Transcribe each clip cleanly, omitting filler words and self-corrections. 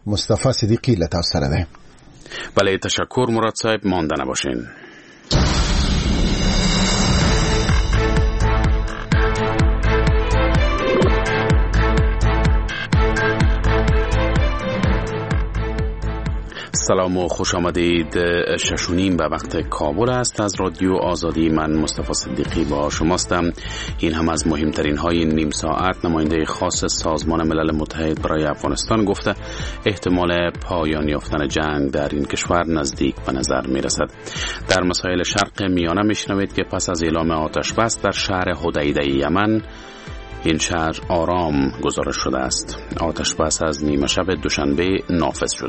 مصطفی صدیقی لطاف سره ده. بله تشکر مراد صاحب، مانده نباشین. سلام و خوش آمدید. 6:30 به وقت کابل است. از رادیو آزادی من مصطفی صدیقی با شماستم. این هم از مهمترین های نیم ساعت. نماینده خاص سازمان ملل متحد برای افغانستان گفته احتمال پایان یافتن جنگ در این کشور نزدیک به نظر می رسد. در مسائل شرق میانه می شنوید که پس از اعلام آتش بس در شهر حدیده یمن، این شهر آرام گزارش شده است. آتش بس از نیمه شب دوشنبه نافذ شده.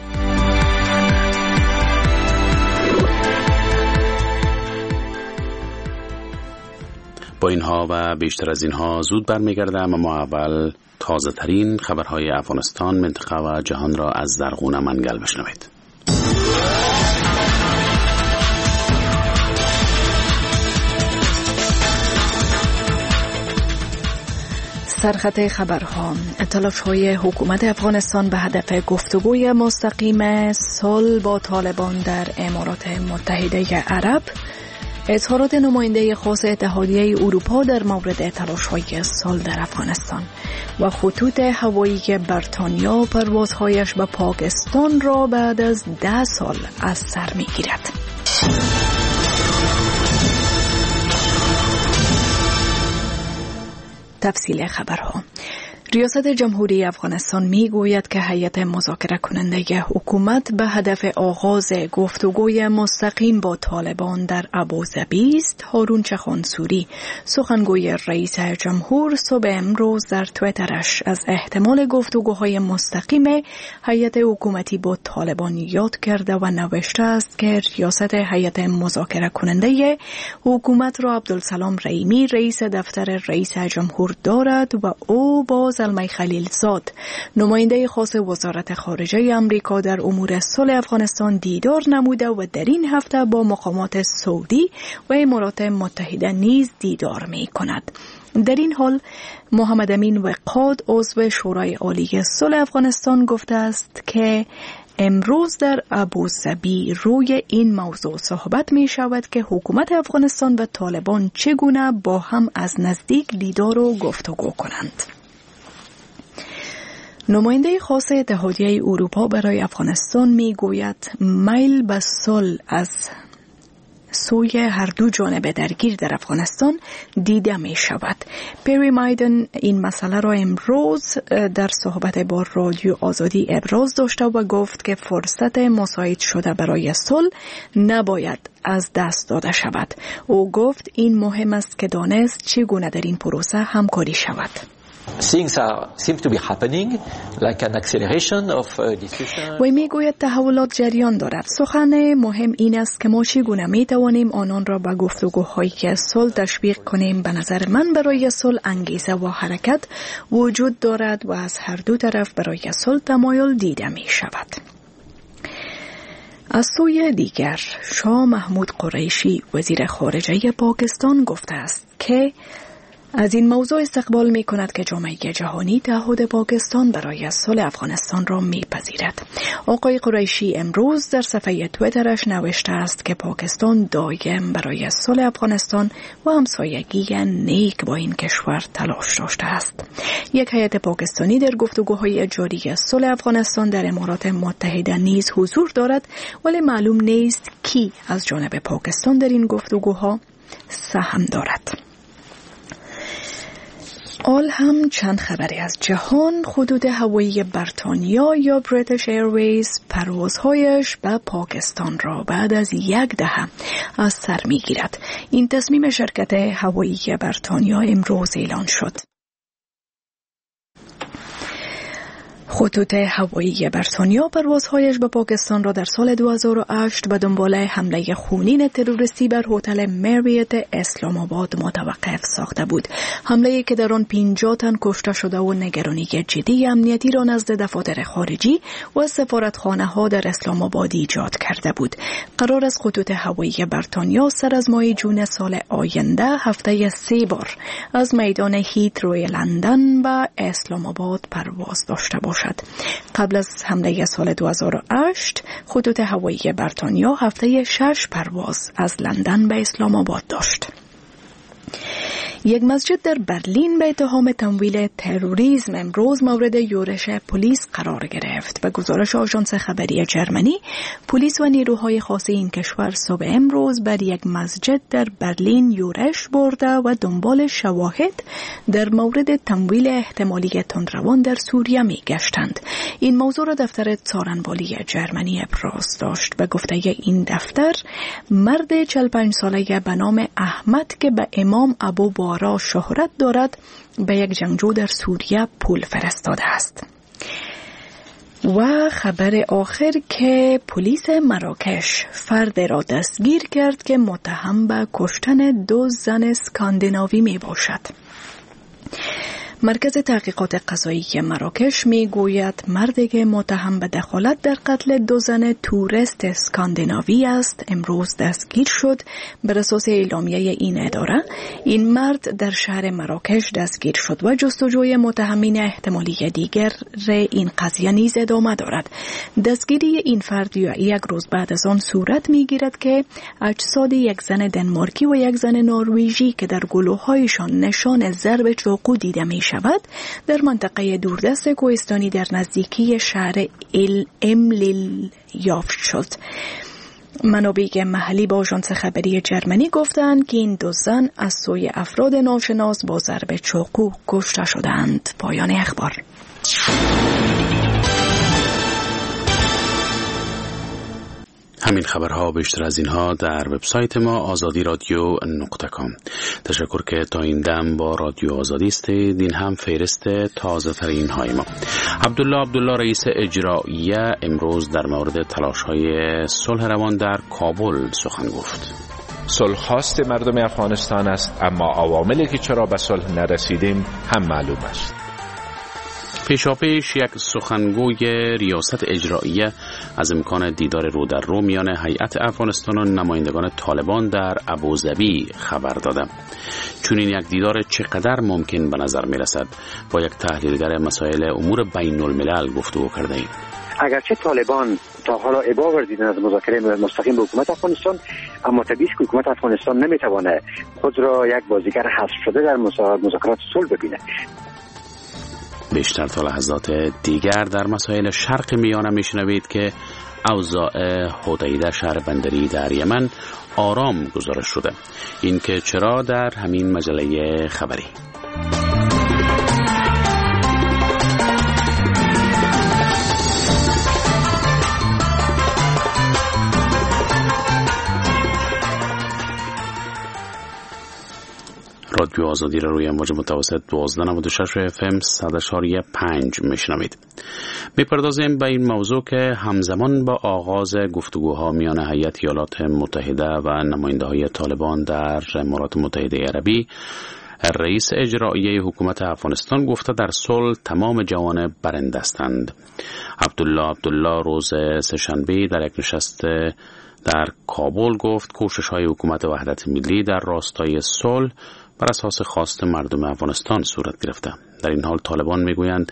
با اینها و بیشتر از اینها زود برمیگردم، اما اول تازه ترین خبرهای افغانستان، منطقه و جهان را از زرغون منگل بشنوید. سرخط خبرها: تلاش‌های حکومت افغانستان به هدف گفتگوی مستقیم صلح با طالبان در امارات متحده عرب، اظهارات نماینده خاص اتحادیه اروپا در مورد تلاش‌های صلح در افغانستان و خطوط هوایی بریتانیا پروازهایش به پاکستان را بعد از 10 سال از سر می‌گیرد. تفصیل خبرها: ریاست جمهوری افغانستان می گوید که هیئت مذاکره کننده حکومت به هدف آغاز گفتگوی مستقیم با طالبان در ابوظبی است. هارون چخانسوری، سخنگوی رئیس جمهور، صبح امروز در توییترش از احتمال گفتگوهای مستقیم هیئت حکومتی با طالبان یاد کرده و نوشته است که ریاست هیئت مذاکره کننده حکومت را عبدالسلام رحیمی، رئیس دفتر رئیس جمهور دارد و او با زلمه خلیلزاد، نماینده خاص وزارت خارجه آمریکا در امور صلح افغانستان دیدار نموده و در این هفته با مقامات سعودی و امارات متحده نیز دیدار می کند. در این حال محمد امین وقاد، عضو شورای عالی صلح افغانستان، گفته است که امروز در ابوظبی روی این موضوع صحبت می شود که حکومت افغانستان و طالبان چگونه با هم از نزدیک دیدار و گفتگو کنند. نماینده خاص اتحادیه اروپا برای افغانستان می گوید میل به صلح از سوی هر دو جانب درگیر در افغانستان دیده می شود. پری مایدن این مسئله را امروز در صحبت با رادیو آزادی ابراز داشته و گفت که فرصت مساعد شده برای صلح نباید از دست داده شود. او گفت این مهم است که دانست چگونه در این پروسه همکاری شود. seems to be happening like an acceleration of discussion. و میگوید تحولات جریان دارد. سخن مهم این است که ما چگونه میتوانیم آنان را به گفتگوهای صلح تشویق کنیم. به نظر من برای صلح انگیزه و حرکت وجود دارد و از هر دو طرف برای صلح تمایل دیده می شود. از سوی دیگر شاه محمود قریشی، وزیر خارجه پاکستان، گفته است که از این موضوع استقبال می کند که جامعه جهانی تعهد پاکستان برای صلح افغانستان را می پذیرد. آقای قریشی امروز در صفحه توییترش نوشته است که پاکستان دائم برای صلح افغانستان و همسایگی نیک با این کشور تلاش داشته است. یک هیئت پاکستانی در گفتگوهای جاری صلح افغانستان در امارات متحده نیز حضور دارد، ولی معلوم نیست کی از جانب پاکستان در این گفتگوها سهم دارد. آل هم چند خبری از جهان: خطوط هوایی بریتانیا یا بریتیش ایرویز پروازهایش به پاکستان را بعد از 10 دهه از سر می‌گیرد. این تصمیم شرکت هوایی بریتانیا امروز اعلان شد. خطوط هوایی بریتانیا پروازهایش به پاکستان را در سال 2008 به دنبال حمله خونین تروریستی بر هتل مریت اسلام آباد متوقف ساخته بود. حمله‌ای که در آن 50 تن کشته شده و نگرانی جدی امنیتی را نزد دفاتر خارجی و سفارتخانه‌ها در اسلام آباد ایجاد کرده بود. قرار است خطوط هوایی بریتانیا سر از ماه جون سال آینده هفته 3 بار از میدان هیترو لندن به اسلام آباد پرواز داشته باشد. باشد. قبل از حمله سال 2008 خطوط هوایی بریتانیا هفته 6 پرواز از لندن به اسلام آباد داشت. یک مسجد در برلین به اتهام تمویل تروریسم امروز مورد یورش پلیس قرار گرفت. به گزارش آژانس خبری جرمنی، پلیس و نیروهای خاص این کشور صبح امروز بر یک مسجد در برلین یورش برده و دنبال شواهد در مورد تمویل احتمالی تندروان در سوریه می گشتند. این موضوع را دفتر څارنوالی جرمنی ابراز داشت. به گفته این دفتر، مرد 45 ساله به نام احمد که به امام ابو بارا شهرت دارد به یک جنگجو در سوریه پول فرستاده است. و خبر آخر که پلیس مراکش فرد را دستگیر کرد که متهم به کشتن 2 زن اسکاندیناوی می باشد. مرکز تحقیقات قضایی مراکش می گوید مردی که متهم به دخالت در قتل 2 زن توریست اسکاندیناوی است امروز دستگیر شد. بر اساس اعلامیه این اداره، این مرد در شهر مراکش دستگیر شد و جستجوی متهمین احتمالی دیگر این قضیه نیز ادامه دارد. دستگیری این فرد یک روز بعد از آن صورت می گیرد که اجساد یک زن دنمارکی و یک زن نروژی که در گلوهایشان نشان ضرب چاقو دیده می شود در منطقه دوردست کوهستانی در نزدیکی شهر املیل یافت شد. منابع محلی با آژانس خبری جرمنی گفتند که این 2 زن از سوی افراد ناشناس با ضرب چاقو کشته شدند. پایان اخبار. همین خبرها بیشتر از اینها در وبسایت ما azadi.radio.com. تشکر که تا این دم با رادیو آزادی استید. این هم فهرست تازه ترین های ما. عبدالله رئیس اجراییه امروز در مورد تلاش های صلح روان در کابل سخن گفت. صلح خواست مردم افغانستان است، اما عواملی که چرا به صلح نرسیدیم هم معلوم است. پیشاپیش یک سخنگوی ریاست اجراییه از امکان دیدار رو در رو میان هیئت افغانستان و نمایندگان طالبان در ابوظبی خبر داده. چون این یک دیدار چقدر ممکن به نظر می رسد، با یک تحلیلگر مسائل امور بین الملل گفتگو کرده ایم. اگرچه طالبان تا حالا ابا ورزیدن از مذاکره مستقیم با حکومت افغانستان، اما طبیعی است که حکومت افغانستان نمیتوانه خود را یک بازیگر حذف شده در مذاکرات صلح ببینه. بیشتر تا لحظات دیگر در مسائل شرق میانه میشنوید که اوضاع حدیده شهر بندری در یمن آرام گزارش شده. این که چرا در همین مجله خبری. رادیو آزادی را روی امواج متوسط 1296 FM 100.5 میشنوید. میپردازیم به این موضوع که همزمان با آغاز گفتگوها میان هیئت ایالات متحده و نماینده های طالبان در امارات متحده عربی، رئیس اجرایی حکومت افغانستان گفته در صلح تمام جوانب برنده هستند. عبدالله روز سه‌شنبه در یک نشست در کابل گفت کوشش‌های حکومت وحدت ملی در راستای صلح بر اساس خواست مردم افغانستان صورت گرفته. در این حال طالبان میگویند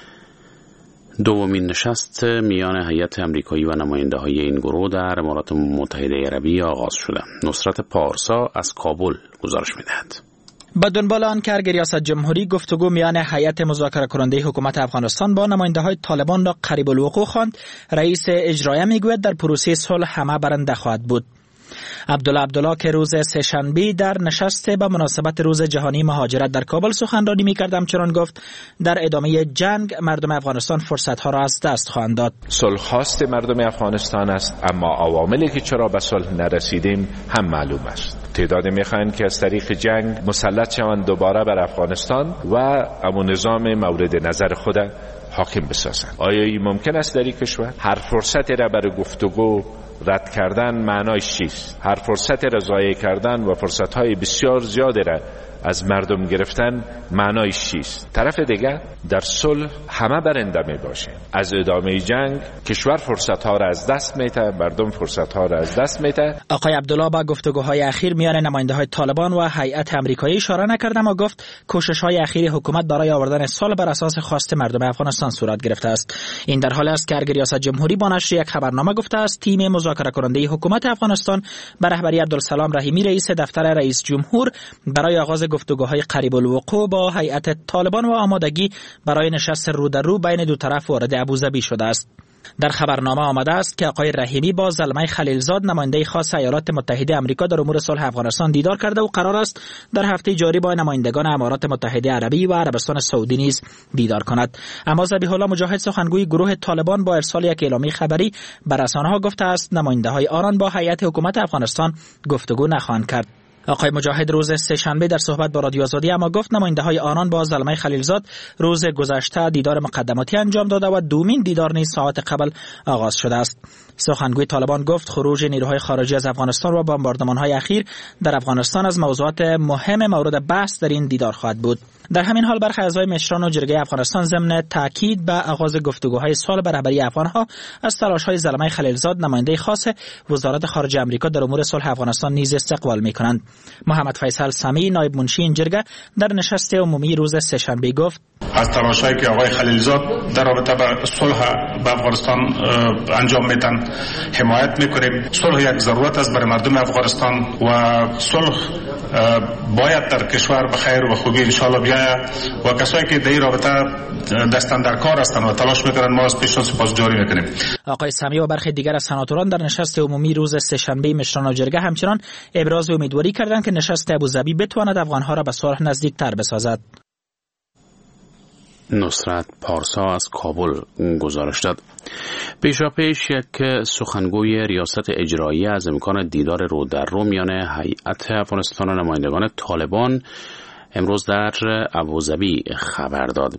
دومین نشست میان هیئت آمریکایی و نماینده های این گروه در امارات متحده عربی آغاز شده. نصرت پارسا از کابل گزارش میدهد. با دنبال آن که ریاست جمهوری گفتگو میان هیئت مذاکره کننده حکومت افغانستان با نماینده های طالبان را قریب الوقوع خواند، رئیس اجرایی میگوید در پروسه صلح همه برنده خواهد بود. عبدالله که روز سه‌شنبه در نشست به مناسبت روز جهانی مهاجرت در کابل سخنرانی می‌کرد، همچنان گفت در ادامه جنگ مردم افغانستان فرصت‌ها را از دست خواهند داد. صلح خواست مردم افغانستان است، اما عواملی که چرا به صلح نرسیدیم هم معلوم است. تعدادی می‌خواهند که از طریق جنگ مسلط شوند دوباره بر افغانستان و امون نظام مورد نظر خود حاکم بسازند. آیا این ممکن است در این کشور؟ هر فرصتی را برای گفتگو رد کردن معنایش چیست؟ هر فرصت را ضایع کردن و فرصت‌های بسیار زیادی را از مردم گرفتن معنایش چیست؟ طرف دیگر در صلح همه برنده می باشه. از ادامه جنگ کشور فرصت‌ها را از دست میده، مردم فرصت‌ها را از دست میده. آقای عبدالله با گفتگوهای اخیر میان نماینده‌های طالبان و هیئت آمریکایی اشاره نکرد، اما گفت کوشش‌های اخیر حکومت برای آوردن صلح بر اساس خواست مردم افغانستان صورت گرفته است. این در حالی است که ریاست جمهوری با نشر یک خبرنامه گفته است تیم مذاکره کننده حکومت افغانستان به رهبری عبدالسلام رحیمی رئیس دفتر رئیس جمهور برای آغاز گفتگوهای قریب الوقوع با هیئت طالبان و آمادگی برای نشست رو در رو بین دو طرف وارد ابوظبی شده است. در خبرنامه آمده است که آقای رحیمی با زلمه خلیلزاد نماینده خاص ایالات متحده آمریکا در امور صلح افغانستان دیدار کرده و قرار است در هفته جاری با نمایندگان امارات متحده عربی و عربستان سعودی نیز دیدار کند. اما ذبیح الله مجاهد سخنگوی گروه طالبان با ارسال یک اعلامیه خبری به رسانه‌ها گفته است نماینده‌های آنان با هیئت حکومت افغانستان گفتگو نخواهند کرد. آقای مجاهد روز سه‌شنبه در صحبت با رادیو آزادی اما گفت نماینده‌های آنان با زلمه خلیلزاد روز گذشته دیدار مقدماتی انجام داده و دومین دیدار نیز ساعت قبل آغاز شده است. سخنگوی طالبان گفت خروج نیروهای خارجی از افغانستان و بمباردمان‌های اخیر در افغانستان از موضوعات مهم مورد بحث در این دیدار خواهد بود. در همین حال برخی اعضای مشران و جرگه افغانستان ضمن تاکید به آغاز گفتگوهای صلح به رهبری افغان‌ها از تلاش‌های زلمه خلیلزاد نماینده خاص وزارت خارجه آمریکا در امور صلح افغانستان نیز استقبال می‌کنند. محمد فیصل سامی نایب منشی این جرگه در نشست عمومی روز سه‌شنبه گفت از تلاش‌هایی که آقای خلیلزاد در رابطه با صلح به افغانستان انجام میدن حمایت می‌کنیم. صلح یک ضرورت است برای مردم افغانستان و صلح باید در کشور به خیر و خوبی ان شاء الله بیاید و کسایی که در این رابطه دستن در کار هستند و تلاش میکنن ما از پیشتر سپاسگزاری میکنیم. آقای سامی و برخی دیگر از سناتوران در نشست عمومی روز سه‌شنبه مشران و جرگه همچنان ابراز امیدواری کردند که نشست ابوظبی بتواند افغانها را به صلح نزدیکتر بسازد. نصرت پارسا از کابل گزارش داد. پیشاپیش یک سخنگوی ریاست اجرایی از امکان دیدار رو در رو میان هیئت افغانستان و نمایندگان طالبان امروز در ابوظبی خبر داد.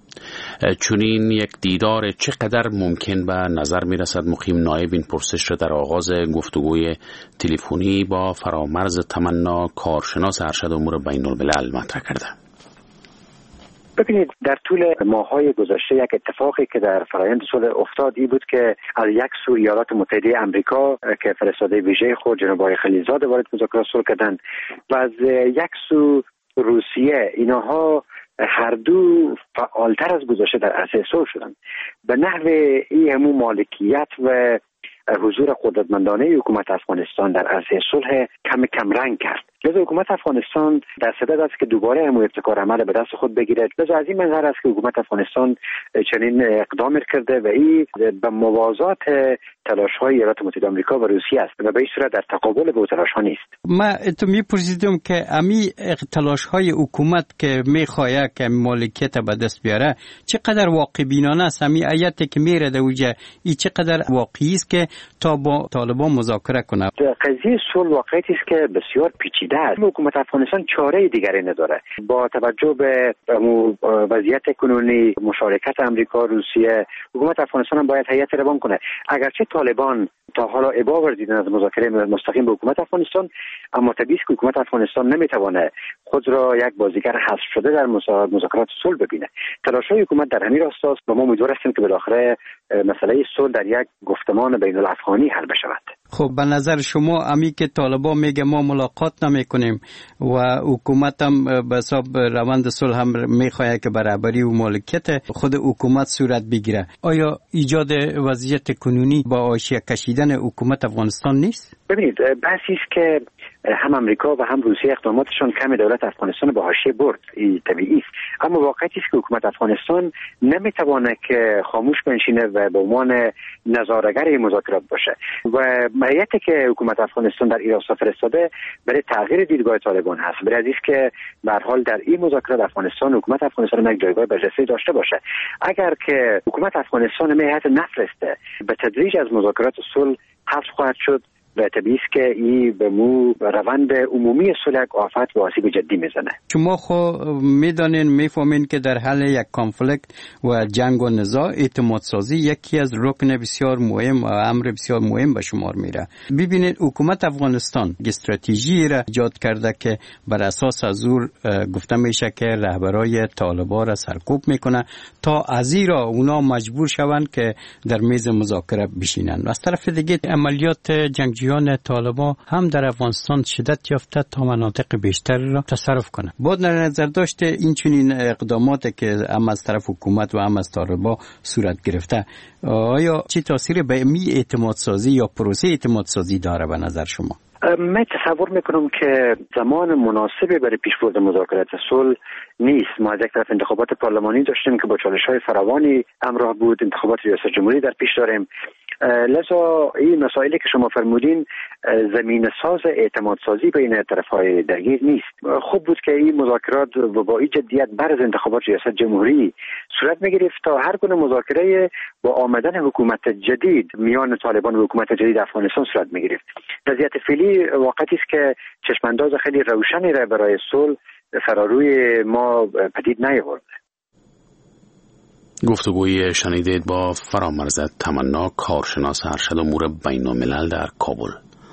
چنین یک دیدار چقدر ممکن به نظر می رسد؟ مقیم نایب این پرسش را در آغاز گفتگوی تلفنی با فرامرز تمنا کارشناس ارشد امور بین الملل مطرح کرده. ببینید در طول ماه‌های گذشته یک اتفاقی که در فرآیند صلح افتاد این بود که از یک سو ایالات متحده آمریکا که فرستاده ویژه خود جناب آقای خلیلزاد وارد مذاکرات صلح کردند و از یک سو روسیه اینها هر دو فعالتر از گذشته در عرصه صلح شدند. به نحو این همون مالکیت و حضور قدرتمندانه حکومت افغانستان در عرصه صلح کم رنگ کرد. لذا حکومت افغانستان در صدد است که دوباره همون ابتکار عمل به دست خود بگیرد. لذا از این منظر است که حکومت افغانستان چنین اقدام کرده و این به موازات تلاش‌های ایالات متحده آمریکا و روسیه است و به این صورت در تقابل با تلاش‌ها نیست. ما تو می‌پرسیدم که امی تلاش‌های حکومت که می‌خواد که مالکیت به دست بیاره چقدر واقع بینانه است؟ امی آیتی که میره دوجه این چقدر واقعی است که تا با طالبان مذاکره کنه؟ قضیه صلح واقعیتی است که بسیار پیچیده است. حکومت افغانستان چاره دیگری نداره. با توجه به وضعیت کنونی مشارکت آمریکا روسیه حکومت افغانستان هم باید هیئت روان کنه. اگرچه طالبان تا حالا ابا ورزیدن از مذاکره مستقیم با حکومت افغانستان، اما طبیعی است که حکومت افغانستان نمیتونه خود را یک بازیگر حذف شده در مذاکرات صلح ببینه. تلاش‌های حکومت در همین راستا است و ما امیدوار هستیم که بالاخره مسئله صلح در یک گفتمان بین الافغانی حل بشود. خب به نظر شما امی که طالبان میگه ما ملاقات نمیکنیم و حکومت هم به حساب روند صلح هم میخواد که برابری و مالکیت خود حکومت صورت بگیره، آیا ایجاد وضعیت کنونی با حاشیه کشیدن حکومت افغانستان نیست؟ ببینید بحثی است که هم امریکا و هم روسیه اقداماتشان کم دولت افغانستان به حاشیه برد، این طبیعی است، اما واقعیتی است که حکومت افغانستان نمیتونه که خاموش بنشینه و به عنوان نظاره‌گر مذاکرات باشه و هیئتی که حکومت افغانستان در ایران فرستاده برای تغییر دیدگاه طالبان هست، برای اینکه که به هر حال در این مذاکرات افغانستان حکومت افغانستان یک جایگاه برجسته داشته باشه. اگر که حکومت افغانستان هیئت نفرسته به تدریج از مذاکرات صلح حذف خواهد شد و طبیعی است که این به روند عمومی صلح آفت و آسیب جدی میزنه. شما خو میدانین میفهمین که در حل یک کانفلیکت و جنگ و نزاع اعتماد سازی یکی از رکن بسیار مهم و امر بسیار مهم به شمار میره. ببینید حکومت افغانستان استراتژی را ایجاد کرده که بر اساس از او گفته میشه که رهبرای طالبان را سرکوب میکنه تا از این را اونا مجبور شوند که در میز مذاکره بشینن. از طرف دیگه عملیات جنگجویان طالبان هم در افغانستان شدت یافته تا مناطق بیشتر را تصرف کنه. با نظر داشته این چنین اقداماتی که هم از طرف حکومت و هم از طالبان صورت گرفته، آیا چه تاثیر به می اعتماد سازی یا پروسه اعتماد سازی داره به نظر شما؟ من تصور میکنم که زمان مناسبی برای پیشبرد مذاکرات صلح نیست. ما از یک طرف انتخابات پارلمانی داشتیم که با چالش‌های فراوانی همراه بود، انتخابات ریاست جمهوری در پیش داریم. لذا این مسائلی که شما فرمودین زمین ساز اعتماد سازی بین طرف‌های درگیر نیست. خوب بود که این مذاکرات با این جدیت بعد از انتخابات ریاست جمهوری صورت می‌گرفت تا هر گونه مذاکره با آمدن حکومت جدید میان طالبان و حکومت جدید افغانستان صورت می‌گرفت. وضعیت فعلی واقعی است که چشمانداز خیلی روشنی را برای صلح فراروی ما پدید نیاورده. گفتگوی شنیدید با فرامرز تمنا، کارشناس ارشد امور بین‌الملل در کابل.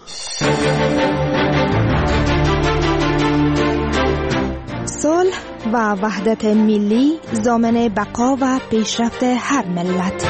صلح و وحدت ملی ضامن بقا و پیشرفت هر ملت.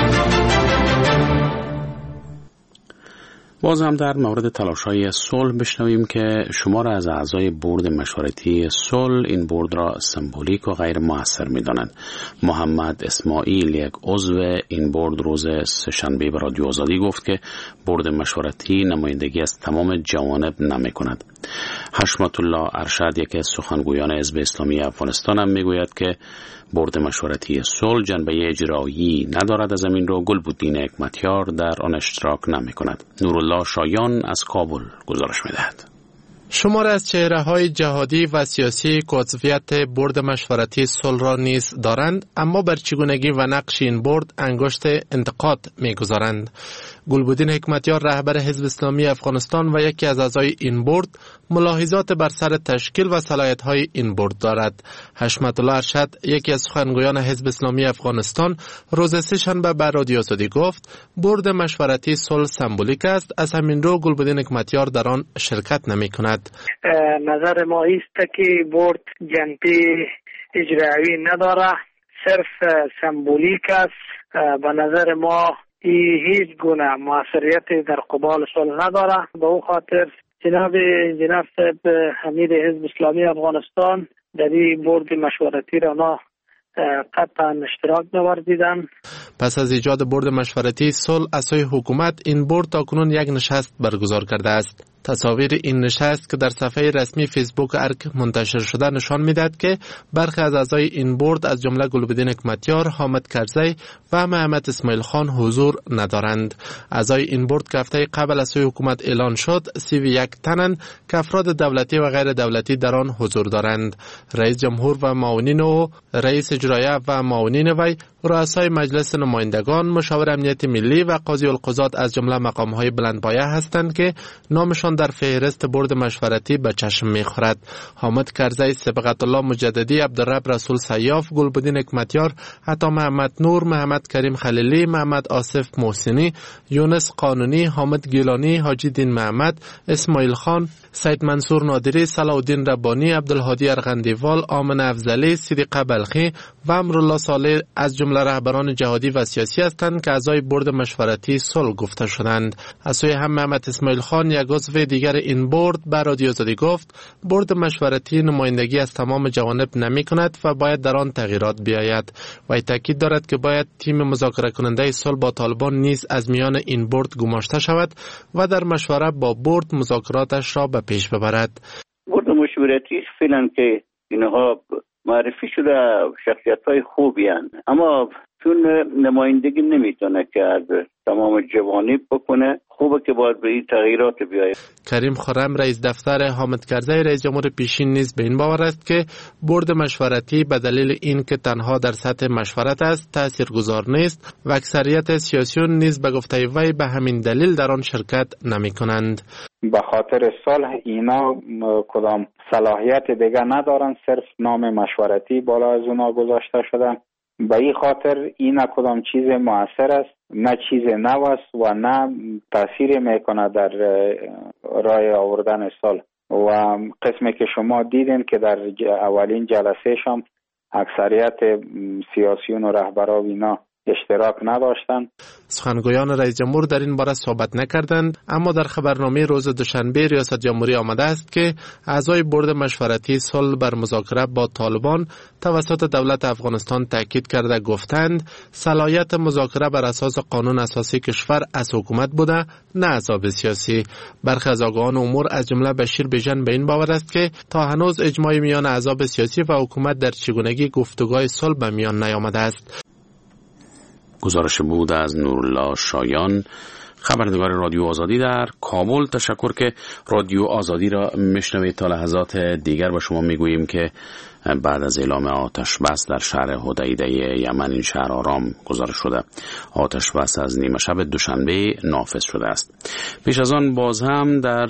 باز هم در مورد تلاش‌های صلح بشنویم که شمار از اعضای بورد مشورتی صلح این بورد را سمبولیک و غیر مؤثر می‌دانند. محمد اسماعیل، یک عضو این بورد، روز سه‌شنبه به رادیو آزادی گفت که بورد مشورتی نمایندگی از تمام جوانب نمی‌کند. حشمت الله ارشد، یکی از سخنگویان حزب اسلامی افغانستان، هم میگوید که بورد مشورتی صلح جنبه اجرایی ندارد. از همین رو گلبدین حکمتیار در آن اشتراک نمی‌کند. نورالله شایان از کابل گزارش می‌دهد. شمار از چهره‌های جهادی و سیاسی که عضویت بورد مشورتی صلح را نیز دارند، اما بر چگونگی و نقش این بورد انگشت انتقاد می‌گذارند. گلبدین حکمتیار، رهبر حزب اسلامی افغانستان و یکی از اعضای این بورد، ملاحظات بر سر تشکیل و صلاحیت‌های این بورد دارد. حشمت الله ارشد، یکی از سخنگویان حزب اسلامی افغانستان، روز سه‌شنبه به رادیو آزادی گفت بورد مشورتی صلح سمبولیک است، از همین رو گلبدین حکمتیار در آن شرکت نمی‌کند. نظر ما است که بورد جنبه اجرایی نداره، صرف سمبولیک است. به نظر ما هیچ گونه موثریت در قبال صلح نداره. به او خاطر جناب حمید حزب اسلامی افغانستان در این بورد مشورتی را قطعا اشتراک نوردیدن. پس از ایجاد بورد مشورتی صلح از سوی حکومت، این بورد تاکنون یک نشست برگزار کرده است. تصاویر این نشست که در صفحه رسمی فیسبوک ارک منتشر شده نشان می‌دهد که برخی از اعضای این بورد از جمله گلبدین حکمتیار، حامد کرزی و محمد اسماعیل خان حضور ندارند. اعضای این بورد که هفته قبل از سوی حکومت اعلان شد 31 تنند که افراد دولتی و غیر دولتی در آن حضور دارند. رئیس جمهور و معاونین او، رئیس اجرایی و معاونین وی، رؤسای مجلس نمایندگان، مشاور امنیت ملی و قاضی القضات از جمله مقام‌های بلندپایه هستند که نامشان در فهرست بورد مشورتی به چشم می‌خورد. حامد کرزی، صبغت الله مجددی، عبدالرب رسول سیاف، گلبدین حکمتیار، عطا محمد نور، محمد کریم خلیلی، محمد آصف محسنی، یونس قانونی، حامد گیلانی، حاجی دین محمد، اسماعیل خان، سید منصور نادری، صلاح الدین ربانی، عبدالهادی ارغندیوال، آمن افضلی، صدیقه بلخی و امرالله صالح از جمله رهبران جهادی و سیاسی هستند که اعضای بورد مشورتی صلح گفته شدند. از سوی هم محمد اسماعیل خان، یک عضو دیگر این بورد، به رادیو آزادی گفت بورد مشورتی نمایندگی از تمام جوانب نمی کند و باید در آن تغییرات بیاید. و تاکید دارد که باید تیم مذاکره کننده صلح با طالبان نیز از میان این بورد گماشته شود و در مشوره با بورد مذاکراتش را به پیش ببرد. بورد مشورتی فعلا که اینها معرفی شده شخصیت‌های خوبی هستند، اما چون نمایندگی نمیتونه که از تمام جوانی بکنه. خوبه که باید به این تغییرات بیاید. کریم خرم رئیس دفتر حامد کرزی رئیس جمهور پیشین نیز به این باور است که بورد مشورتی به دلیل این که تنها در سطح مشورت است تاثیرگذار نیست و اکثریت سیاسیون نیز به گفته وی به همین دلیل در آن شرکت نمی کنند. به خاطر صلح اینا کدام صلاحیت دیگه ندارن، صرف نام مشورتی بالا از اونا گذاشته شده. به این خاطر اینا کدام چیز مؤثر است، نه چیز نو است و نه تاثیر میکنه در راه آوردن صلح. و قسمی که شما دیدین که در اولین جلسه شام اکثریت سیاسیون و رهبران اینا اشتراک نداشتند. سخنگویان رئیس جمهور در این باره صحبت نکردند، اما در خبرنامه روز دوشنبه ریاست جمهوری آمده است که اعضای بورد مشورتی صلح بر مذاکره با طالبان توسط دولت افغانستان تاکید کرده گفتند صلاحیت مذاکره بر اساس قانون اساسی کشور از حکومت بوده، نه احزاب سیاسی. برخی از آگاهان امور از جمله بشیر بیژن به این باور است که تا هنوز اجماع میان احزاب سیاسی و حکومت در چگونگی گفتگوهای صلح به میان نیامده است. گزارش بود از نورالله شایان، خبرنگار رادیو آزادی در کابل. تشکر که رادیو آزادی را میشنوید. تا لحظات دیگر به شما میگوییم که بعد از اعلام آتش بس در شهر حدیده یمن، این شهر آرام گزارش شده، آتش بس از نیمه شب دوشنبه نافذ شده است. پیش از آن باز هم در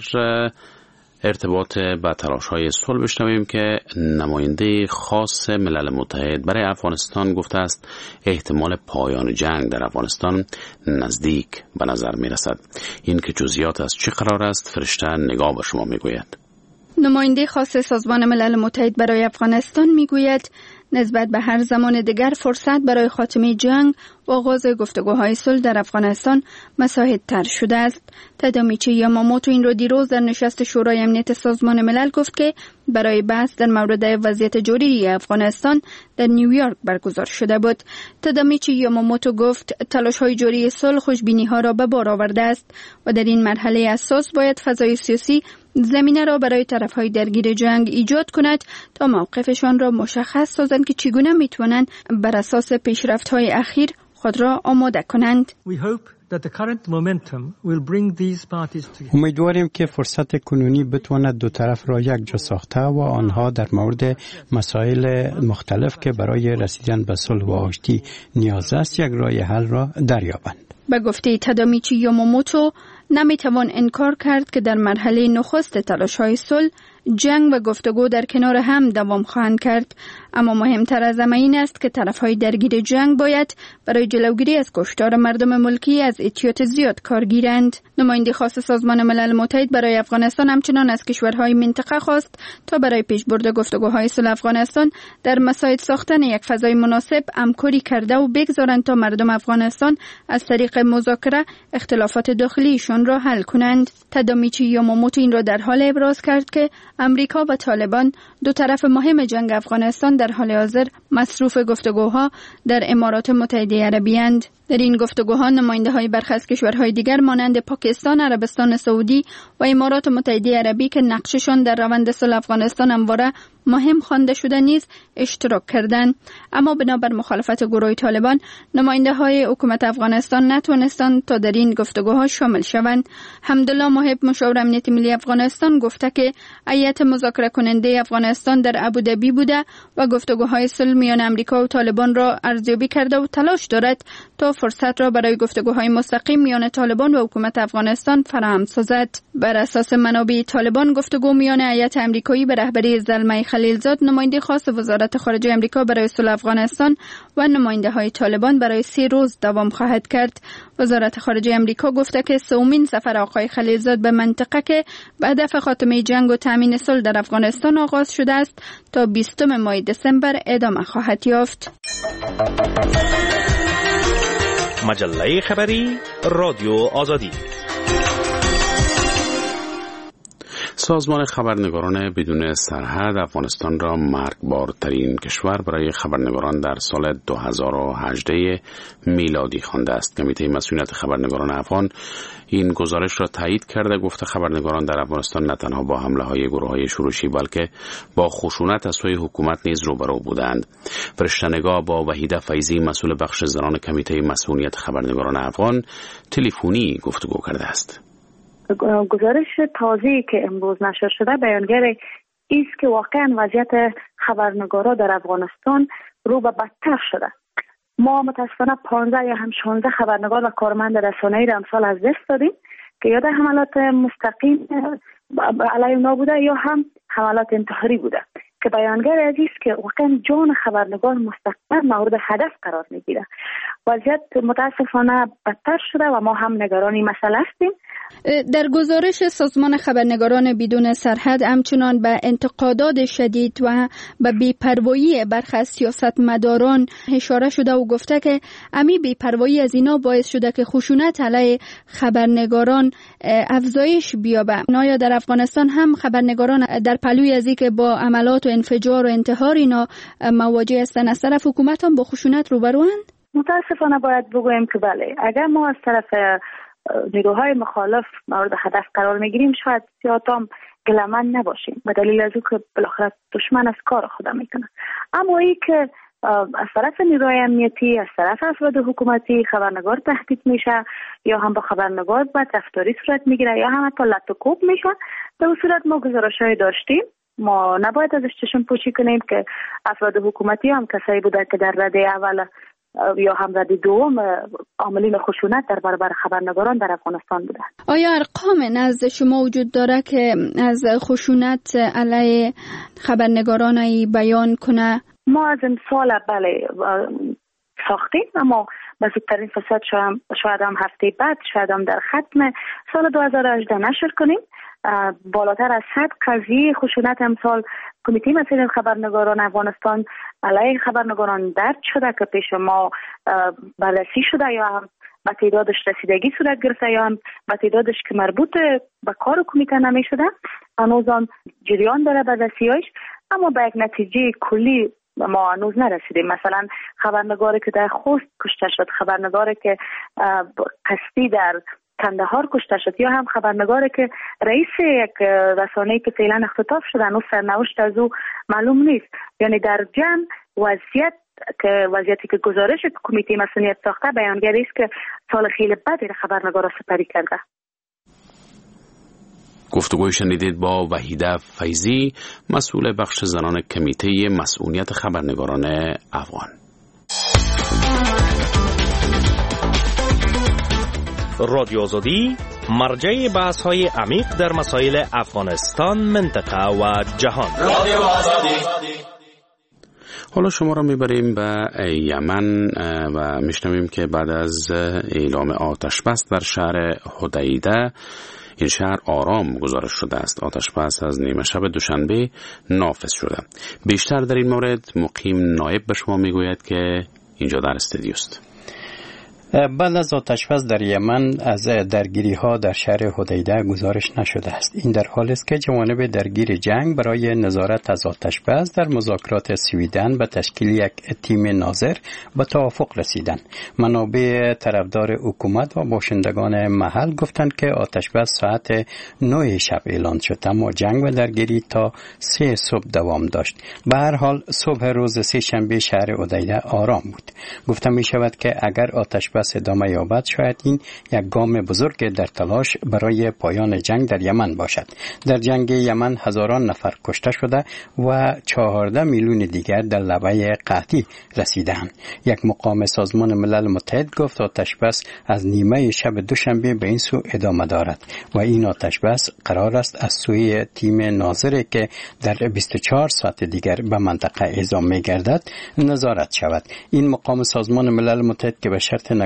ارتباط با تلاش‌های صلح بشنویم که نماینده خاص ملل متحد برای افغانستان گفته است احتمال پایان جنگ در افغانستان نزدیک به نظر می‌رسد. این که جزئیات از چه قرار است فرشته نگاه به شما می‌گوید. نماینده خاص سازمان ملل متحد برای افغانستان می‌گوید نسبت به هر زمان دیگر فرصت برای خاتمه جنگ و آغاز گفتگوهای صلح در افغانستان مساعدتر شده است. تادامیچی یاماموتو این را دیروز در نشست شورای امنیت سازمان ملل گفت که برای بحث در مورد وضعیت جاری افغانستان در نیویورک برگزار شده بود. تادامیچی یاماموتو گفت تلاش‌های جاری صلح خوشبینی‌ها را به بار آورده است و در این مرحله اساس باید فضای سیاسی زمینه را برای طرف‌های درگیر جنگ ایجاد کند تا موقفشان را مشخص سازند که چگونه می‌توانند بر اساس پیشرفت‌های اخیر خود را آماده کنند. امیدواریم که فرصت کنونی بتواند دو طرف را یک جا ساخته و آنها در مورد مسائل مختلف که برای رسیدن به صلح و آشتی نیاز است یک راه حل را دریابند. به گفته تادامیچی یاماموتو نمیتوان انکار کرد که در مرحله نخست تلاش‌های صلح جنگ و گفتگو در کنار هم دوام خواهند کرد، اما مهمتر از همه این است که طرف‌های درگیر جنگ باید برای جلوگیری از کشتار مردم ملکی از احتیاط زیاد کار گیرند. نماینده خاص سازمان ملل متحد برای افغانستان همچنان از کشورهای منطقه خواست تا برای پیشبرد گفتگوهای صلح افغانستان در مساعد ساختن یک فضای مناسب همکاری کرده و بگذارند تا مردم افغانستان از طریق مذاکره اختلافات داخلیشان را حل کنند. تادامیچی یاماموتو این را در حال ابراز کرد که امریکا و طالبان دو طرف مهم جنگ افغانستان در حال حاضر مصروف گفتگوها در امارات متحده عربی اند. در این گفتگوها نماینده‌های برخی از کشورهای دیگر مانند پاکستان، عربستان سعودی و امارات متحده عربی که نقششان در روند صلح افغانستان همواره مهم خوانده شده نیز اشتراک کردند، اما بنابر مخالفت گروه طالبان نماینده‌های حکومت افغانستان نتوانستند تا در این گفتگوها شامل شوند. حمدالله محب مشاور امنیت ملی افغانستان گفته که هیئت مذاکره کننده افغانستان در ابوظبی بوده و گفتگوهای صلح میان امریکا و طالبان را ارزیابی کرده و تلاش دارد تا فرصت را برای گفتگوهای مستقیم میان طالبان و حکومت افغانستان فراهم سازد. بر اساس منابع طالبان گفتگو میان هیئت آمریکایی به رهبری زلمه خلیلزاد، نماینده خاص وزارت خارجه آمریکا برای صلح افغانستان و نماینده‌های طالبان برای 3 روز دوام خواهد کرد. وزارت خارجه آمریکا گفته که سومین سفر آقای خلیلزاد به منطقه که به هدف خاتمه جنگ و تامین صلح در افغانستان آغاز شده است تا 20 ماه دسامبر ادامه خواهد یافت. مجله خبری رادیو آزادی. سازمان خبرنگاران بدون سرحد افغانستان را مرگبارترین کشور برای خبرنگاران در سال 2018 میلادی خوانده است. کمیته مسئولیت خبرنگاران افغان این گزارش را تایید کرده. گفته خبرنگاران در افغانستان نه تنها با حمله‌های گروه‌های شورشی بلکه با خشونت از سوی حکومت نیز روبرو بودند. فرشته‌نگار با وحیده فیضی مسئول بخش زنان کمیته مسئولیت خبرنگاران افغان تلفنی گفتگو کرده است. گزارش تازه‌ای که امروز نشر شده بیانگر است که واقعا وضعیت خبرنگارا در افغانستان رو به بدتر شده. ما متاسفانه 15 یا هم 16 خبرنگار و کارمند رسانه‌ای را امسال از دست دادیم که یا در حملات مستقیم علیه اونا بوده یا هم حملات انتحاری بوده که بیانگر عزیز که واقعا جان خبرنگار مستقیما مورد هدف قرار میگیره. وضعیت متاسفانه بدتر شده و ما هم نگران این مسئله هستیم. در گزارش سازمان خبرنگاران بدون سرحد همچنان به انتقادات شدید و به بی‌پروایی برخی از سیاستمداران اشاره شده و گفته که امی بی‌پروایی از اینا باعث شده که خشونت علیه خبرنگاران افزایش بیابه. آیا در افغانستان هم خبرنگاران در پلوی از اینکه با عملات و انفجار و انتحار اینا مواجه هستند از طرف حکومت هم با خشونت روبروند؟ متاسفانه باید بگوییم که بله، اگر ما از طرف نیروهای مخالف مورد هدف قرار میگیریم شاید زیادم گلمن نباشیم به دلیل از که بالاخره دشمن از کار خود میکنه. اما این که از طرف نیروهای امنیتی، از طرف افراد حکومتی خبرنگار تهدید میشه یا هم با خبرنگار بدرفتاری صورت میگیره یا هم حتی لط و کوب میشه، به اون صورت ما گزارش‌های داشتیم. ما نباید ازش چشم پوشی کنیم که افراد حکومتی هم کسایی بوده که در رده اول یا هم رده دوم عاملین خشونت در برابر خبرنگاران در افغانستان بوده. آیا ارقام نزد شما وجود داره که از خشونت علیه خبرنگاران بیان کنه؟ ما از امسال بله ساختیم، اما به زودترین فرصت شاید هم هفته بعد شاید هم در ختم سال 2018 نشر کنیم. بالاتر از 100 قضیه خشونت امسال کمیته مسئولیت خبرنگاران افغانستان علیه خبرنگاران درج شده که پیش ما بررسی شده یا هم به تعدادش رسیدگی صورت گرفته یا هم به تعدادش که مربوط به کار کمیته نمی شده. هنوز جریان داره بررسی‌هاش، اما به یک نتیجه کلی ما هنوز نرسیدیم. مثلا خبرنگاری که در خوست کشته شد، خبرنگاری که قصدی در کندهار کشته شد یا هم خبرنگاری که رئیس یک رسانه‌ای که فعلا اختطاف شده هنوز سرنوشت از او معلوم نیست. یعنی در جمع وضعیتی که گزارش کمیته مسئولیت ساخته بیانگر است که سال خیلی بدی خبرنگارا سپری کرده. گفتگوی شنیدید با وحیده فیضی مسئول بخش زنان کمیته مسئولیت خبرنگاران افغان. رادیو آزادی مرجع بحث‌های عمیق در مسائل افغانستان، منطقه و جهان. رادیو آزادی. حالا شما را میبریم به یمن و میشنویم که بعد از اعلام آتش بس در شهر حدیده این شهر آرام گزارش شده است. آتش بس از نیمه شب دوشنبه نافذ شده. بیشتر در این مورد مقیم نایب به شما میگوید که اینجا در استودیوست. بعد از آتش‌بس در یمن از درگیری ها در شهر حدیده گزارش نشده است. این در حالی است که جوانب درگیر جنگ برای نظارت از آتش‌بس در مذاکرات سویدن به تشکیل یک تیم ناظر به توافق رسیدند. منابع طرفدار حکومت و باشندگان محل گفتند که آتش‌بس ساعت 9 شب اعلان شد، اما جنگ و درگیری تا 3 صبح دوام داشت. به هر حال صبح روز سه شنبه شهر حدیده آرام بود. گفته می شود که اگر آتش‌بس ادامه یابد شاید این یک گام بزرگ در تلاش برای پایان جنگ در یمن باشد. در جنگ یمن هزاران نفر کشته شده و 14 میلیون دیگر در لبه قحطی رسیدند. یک مقام سازمان ملل متحد گفت آتش‌بس از نیمه شب دوشنبه به این سو ادامه دارد و این آتش‌بس قرار است از سوی تیم ناظری که در 24 ساعت دیگر به منطقه اعزام می‌گردد نظارت شود. این مقام سازمان ملل متحد که به شرط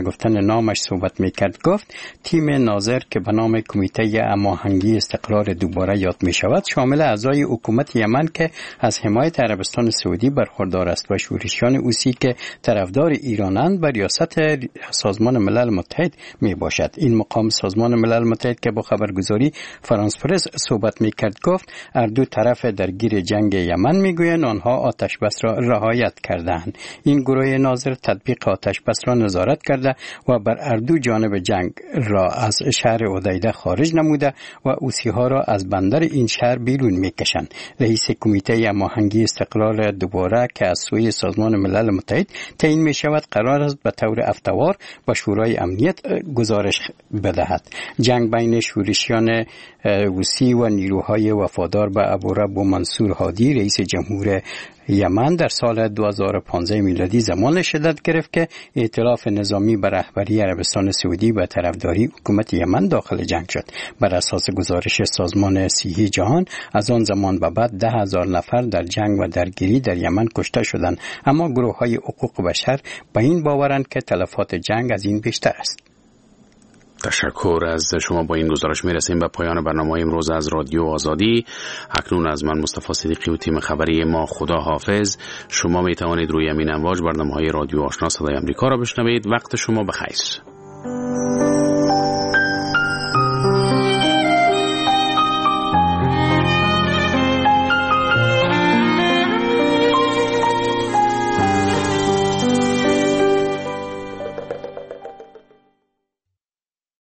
نگفتن نامش صحبت میکرد گفت تیم ناظر که به نام کمیته هماهنگی استقرار دوباره یاد می شود شامل اعضای حکومت یمن که از حمایت عربستان سعودی برخوردار است و شورشیان حوثی که طرفدار ایرانند بر ریاست سازمان ملل متحد می باشد. این مقام سازمان ملل متحد که با خبرگزاری فرانس پرس صحبت می کرد گفت هر دو طرف درگیر جنگ یمن می گویند آنها آتش بس را رعایت کردند. این گروه ناظر تطبیق آتش بس را نظارت کرده و بر هر دو جانب جنگ را از شهر حدیده خارج نموده و حوثی ها را از بندر این شهر بیرون می کشند. رئیس کمیته هماهنگی استقلال دوباره که از سوی سازمان ملل متحد تعیین می شود قرار است به طور افتوار با شورای امنیت گزارش بدهد. جنگ بین شورشیان حوثی و نیروهای وفادار به ابورب و منصور هادی رئیس جمهور یمن در سال 2015 میلادی زمان شدت گرفت که ائتلاف نظامی بر رهبری عربستان سعودی به طرفداری حکومت یمن داخل جنگ شد. بر اساس گزارش سازمان صحی جهان از آن زمان به بعد 10,000 نفر در جنگ و درگیری در یمن کشته شدند، اما گروه‌های حقوق بشر به این باورند که تلفات جنگ از این بیشتر است. تشکر از شما. با این گزارش میرسیم به پایان برنامه امروز از رادیو آزادی. اکنون از من مصطفی صدیقی و تیم خبری ما خدا حافظ. شما می توانید روی همین امواج برنامه‌های رادیو آشنا صدای آمریکا را بشنوید. وقت شما بخیر.